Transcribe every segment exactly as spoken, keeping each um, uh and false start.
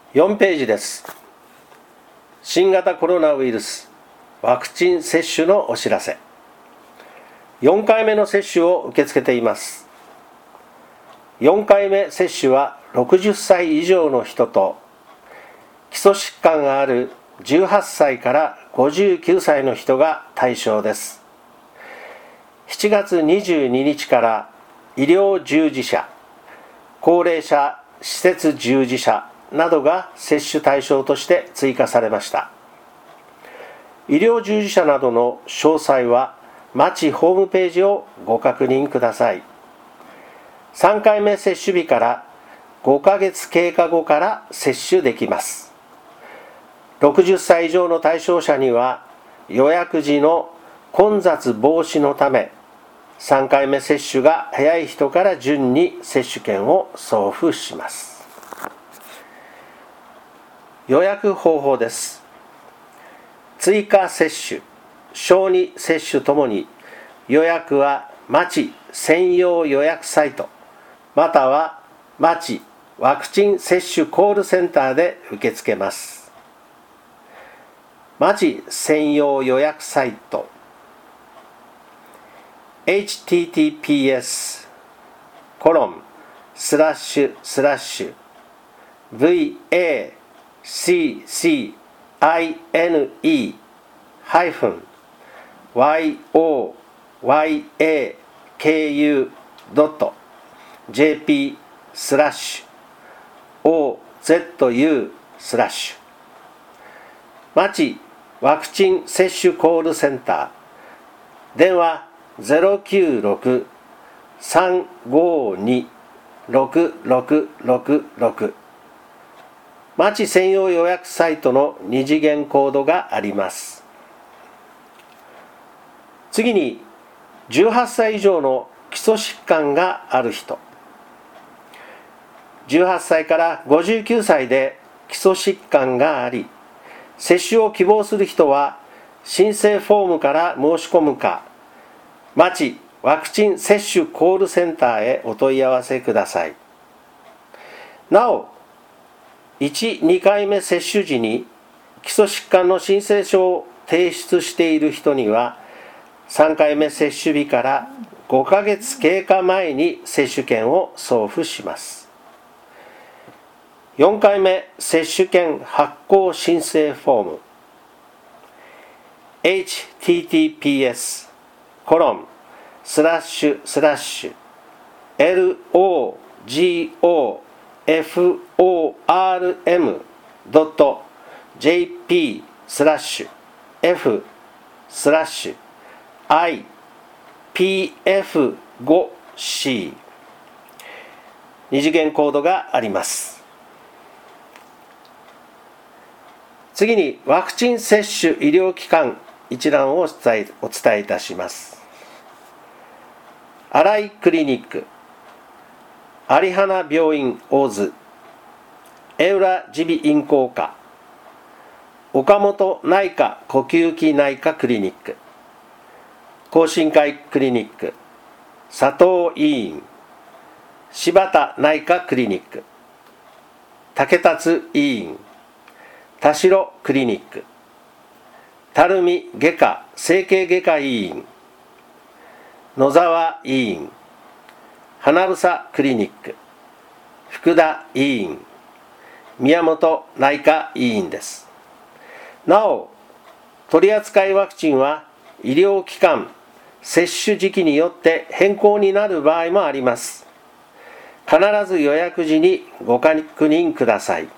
よんページです。新型コロナウイルスワクチン接種のお知らせ。よんかいめの接種を受け付けています。よんかいめ接種はろくじゅっさい以上の人と基礎疾患があるじゅうはっさいからごじゅうきゅうさいの人が対象です。しちがつにじゅうににちから医療従事者、高齢者施設従事者などが接種対象として追加されました。医療従事者などの詳細は町ホームページをご確認ください。さんかいめ接種日からごかげつ経過後から接種できます。ろくじゅっさい以上の対象者には予約時の混雑防止のためさんかいめ接種が早い人から順に接種券を送付します。予約方法です。追加接種、小児接種ともに予約は町専用予約サイトまたは町ワクチン接種コールセンターで受け付けます。町専用予約サイト エイチティーティーピーエス コロンスラッシュスラッシュ ブイエーシーシーアイエヌイー ハイフン ワイオーワイエーケーユー ドット ジェーピー スラッシュ オーゼットユー スラッシュ町ワクチン接種コールセンター電話 ゼロきゅうろく さんごに ろくろくろくろく町専用予約サイトの二次元コードがあります。次にじゅうはっさい以上の基礎疾患がある人、じゅうはっさいからごじゅうきゅうさいで基礎疾患があり接種を希望する人は申請フォームから申し込むか町ワクチン接種コールセンターへお問い合わせください。なおいち、にかいめ接種時に基礎疾患の申請書を提出している人にはさんかいめ接種日からごかげつ経過前に接種券を送付します。よんかいめ接種券発行申請フォーム エイチティーティーピーエス コロンスラッシュスラッシュ エルオージーオーエフオーアールエム ドット ジェーピー スラッシュ F スラッシュ アイピーエフファイブシー 二次元コードがあります。次にワクチン接種医療機関一覧をお伝え、お伝えいたします。新井クリニック、有花病院大津、江浦耳鼻咽喉科、岡本内科呼吸器内科クリニック、懇親会クリニック、佐藤医院、柴田内科クリニック、竹達医院、田代クリニック、垂水外科整形外科医院、野沢医院、花房クリニック、福田医院、宮本内科医院です。なお、取扱ワクチンは医療機関、接種時期によって変更になる場合もあります。必ず予約時にご確認ください。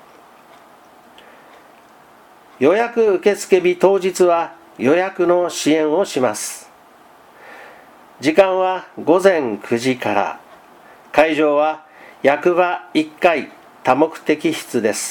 予約受付日当日は予約の支援をします。時間はごぜんくじから、会場は役場いっかい多目的室です。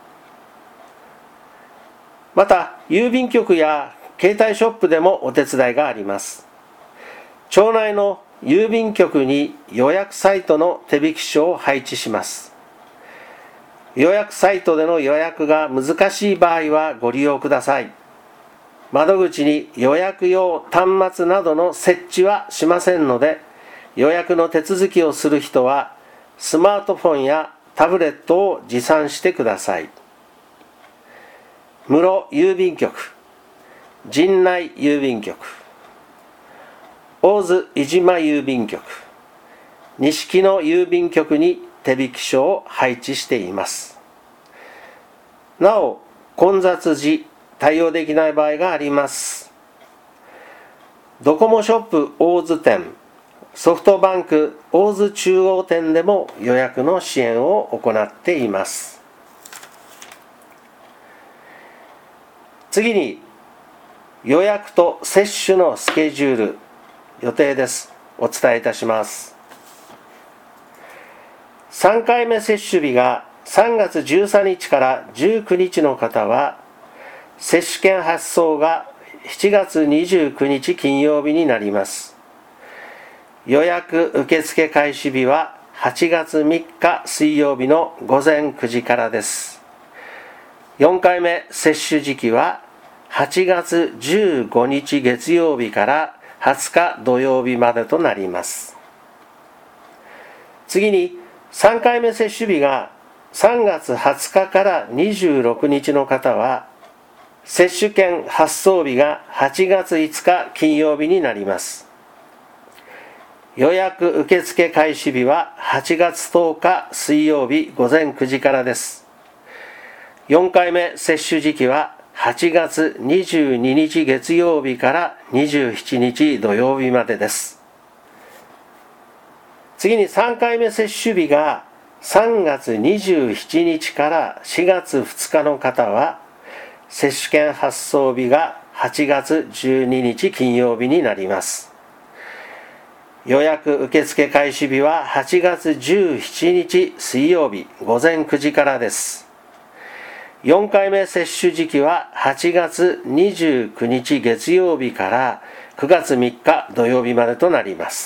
また、郵便局や携帯ショップでもお手伝いがあります。町内の郵便局に予約サイトの手引き書を配置します。予約サイトでの予約が難しい場合はご利用ください。窓口に予約用端末などの設置はしませんので、予約の手続きをする人はスマートフォンやタブレットを持参してください。室郵便局、陣内郵便局、大津飯島郵便局、錦野郵便局に手引書を配置しています。なお、混雑時対応できない場合があります。ドコモショップ大津店、ソフトバンク大津中央店でも予約の支援を行っています。次に、予約と接種のスケジュール、予定です。お伝えいたします。さんかいめ接種日がさんがつじゅうさんにちからじゅうくにちの方は、接種券発送がしちがつにじゅうくにち金曜日になります。予約受付開始日ははちがつみっか水曜日のごぜんくじからです。よんかいめ接種時期ははちがつじゅうごにち月曜日からはつか土曜日までとなります。次に、さんかいめ接種日がさんがつはつかからにじゅうろくにちの方は、接種券発送日がはちがついつか金曜日になります。予約受付開始日ははちがつとおか水曜日ごぜんくじからです。よんかいめ接種時期ははちがつにじゅうににち月曜日からにじゅうしちにち土曜日までです。次にさんかいめ接種日がさんがつにじゅうしちにちからしがつふつかの方は、接種券発送日がはちがつじゅうににち金曜日になります。予約受付開始日ははちがつじゅうしちにち水曜日ごぜんくじからです。よんかいめ接種時期ははちがつにじゅうくにち月曜日からくがつみっか土曜日までとなります。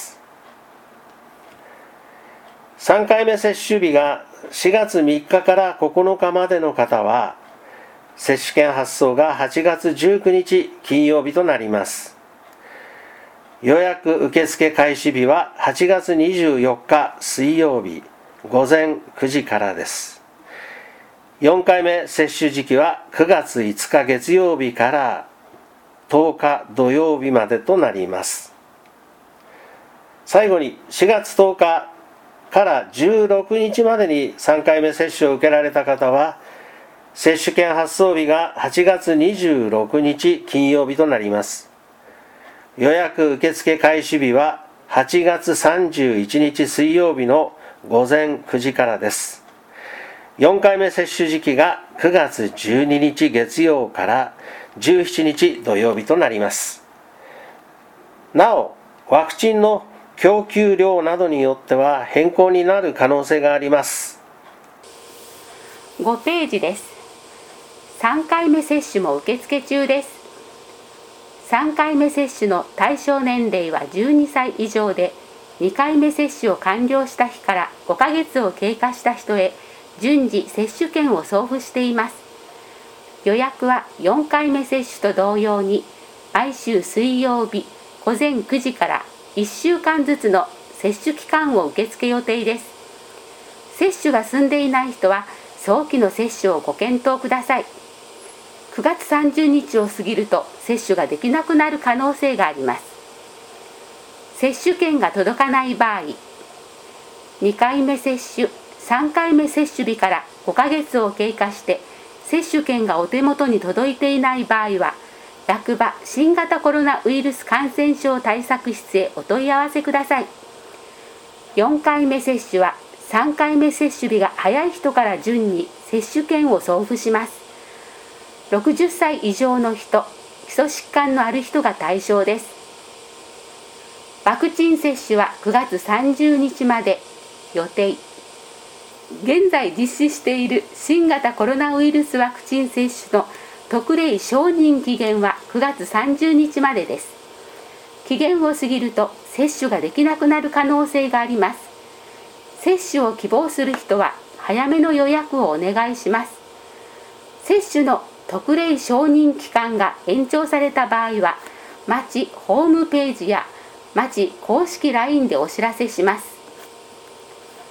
さんかいめ接種日がしがつみっかからここのかまでの方は、接種券発送がはちがつじゅうくにち金曜日となります。予約受付開始日ははちがつにじゅうよっか水曜日ごぜんくじからです。よんかいめ接種時期はくがついつか月曜日からとおか土曜日までとなります。最後に、しがつとおかからじゅうろくにちまでにさんかいめ接種を受けられた方は、接種券発送日がはちがつにじゅうろくにち金曜日となります。予約受付開始日ははちがつさんじゅういちにち水曜日のごぜんくじからです。よんかいめ接種時期がくがつじゅうににち月曜からじゅうしちにち土曜日となります。なお、ワクチンの供給量などによっては変更になる可能性があります。 ごページです。さんかいめ接種も受付中です。さんかいめ接種の対象年齢はじゅうにさい以上で、にかいめ接種を完了した日からごかげつを経過した人へ順次接種券を送付しています。予約はよんかいめ接種と同様に、毎週水曜日ごぜんくじからいっしゅうかんずつの接種期間を受け付け予定です。接種が済んでいない人は早期の接種をご検討ください。くがつさんじゅうにちを過ぎると接種ができなくなる可能性があります。接種券が届かない場合、にかいめ接種、さんかいめ接種日からごかげつを経過して接種券がお手元に届いていない場合は、役場新型コロナウイルス感染症対策室へお問い合わせください。よんかいめ接種はさんかいめ接種日が早い人から順に接種券を送付します。ろくじゅっさい以上の人、基礎疾患のある人が対象です。ワクチン接種はくがつさんじゅうにちまで予定。現在実施している新型コロナウイルスワクチン接種の特例承認期限はくがつさんじゅうにちまでです。期限を過ぎると接種ができなくなる可能性があります。接種を希望する人は早めの予約をお願いします。接種の特例承認期間が延長された場合は、町ホームページや町公式 ライン でお知らせします。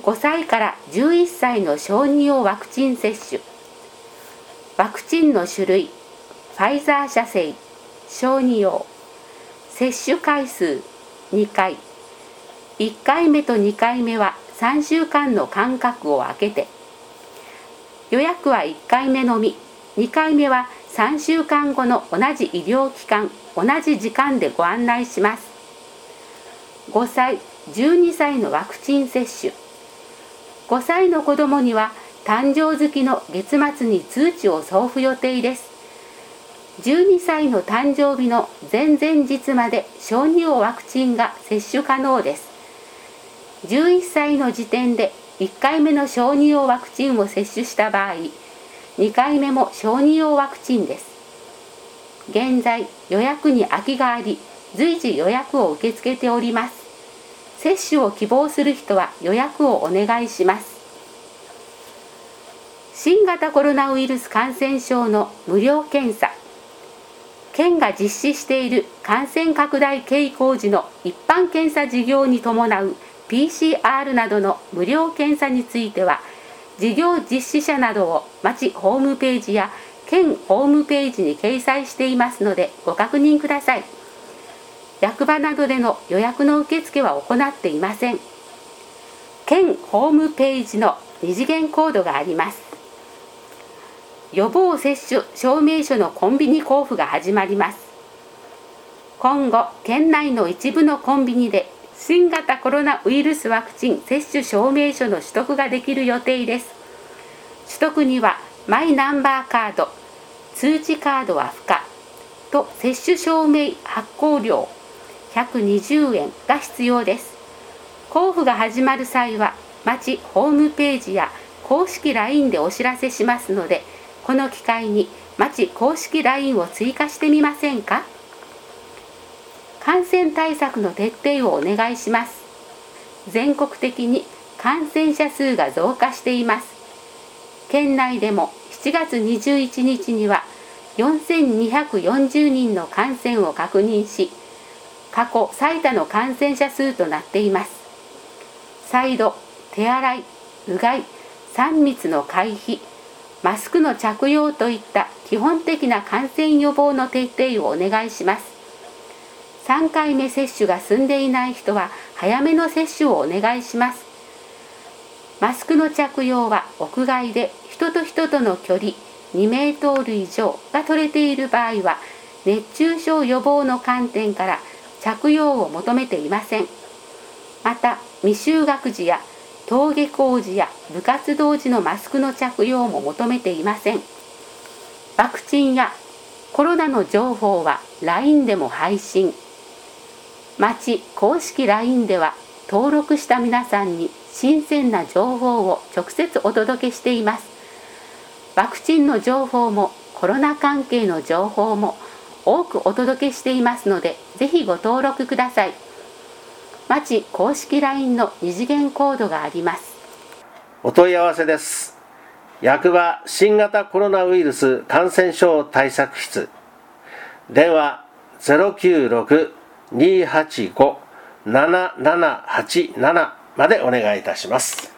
ごさいからじゅういっさいの小児用ワクチン接種。ワクチンの種類、ファイザー社製、小児用。接種回数にかい。いっかいめとにかいめはさんしゅうかんの間隔を空けて。予約はいっかいめのみ、にかいめはさんしゅうかんごの同じ医療機関、同じ時間でご案内します。ごさい、じゅうにさいのワクチン接種。ごさいの子どもには誕生月の月末に通知を送付予定です。じゅうにさいの誕生日の前々日まで小児用ワクチンが接種可能です。じゅういっさいの時点でいっかいめの小児用ワクチンを接種した場合、にかいめも小児用ワクチンです。現在予約に空きがあり、随時予約を受け付けております。接種を希望する人は予約をお願いします。新型コロナウイルス感染症の無料検査。県が実施している感染拡大傾向時の一般検査事業に伴う ピーシーアール などの無料検査については、事業実施者などを町ホームページや県ホームページに掲載していますのでご確認ください。役場などでの予約の受付は行っていません。県ホームページの二次元コードがあります。予防接種証明書のコンビニ交付が始まります。今後、県内の一部のコンビニで新型コロナウイルスワクチン接種証明書の取得ができる予定です。取得にはマイナンバーカード、通知カードは不可と接種証明発行料ひゃくにじゅうえんが必要です。交付が始まる際は町ホームページや公式 ライン でお知らせしますので、この機会に町公式 ライン を追加してみませんか。感染対策の徹底をお願いします。全国的に感染者数が増加しています。県内でもしちがつにじゅういちにちにはよんせんにひゃくよんじゅうにんの感染を確認し、過去最多の感染者数となっています。再度、手洗い、うがい、さん密の回避、マスクの着用といった基本的な感染予防の徹底をお願いします。さんかいめ接種が済んでいない人は早めの接種をお願いします。マスクの着用は屋外で人と人との距離にメートル以上が取れている場合は、熱中症予防の観点から着用を求めていません。また、未就学児や登下校時や部活動時のマスクの着用も求めていません。ワクチンやコロナの情報は ライン でも配信。町公式 ライン では登録した皆さんに新鮮な情報を直接お届けしています。ワクチンの情報もコロナ関係の情報も多くお届けしていますので、ぜひご登録ください。町公式 ライン の二次元コードがあります。 お問い合わせです。役場新型コロナウイルス感染症対策室、電話 ゼロきゅうろく にーはちご ななななはちなな までお願いいたします。